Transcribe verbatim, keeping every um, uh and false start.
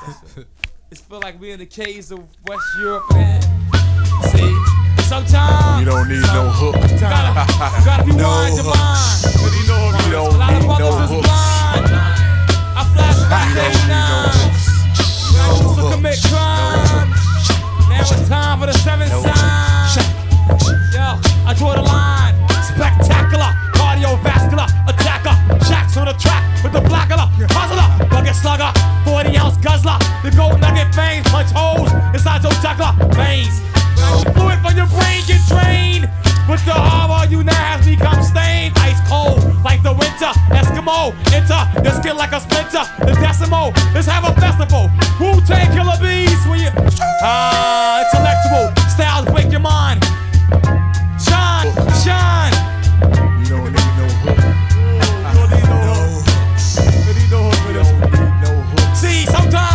It's feel like we in the caves of West Europe, man. See, sometimes you don't need some, no hook. Gotta, gotta be no wise your mind. You don't a need lot of brothers no is hooks. blind. I flash back You to don't need no eighty-nine. hooks. I used to hooks. commit crime. Now it's time for the seventh No sign. Yo, I draw the line. Spectacular, cardiovascular attacker. Jacks on the track with the blackula. Hustler, bucket slugger, forty ounce guzzler. The gold nugget veins punch holes inside your jugular veins. Fluid from your brain get drained. With the harbor, you now has become stained. Ice cold like the winter. Eskimo, enter your skin like a splinter. The decimo, let's have a festival.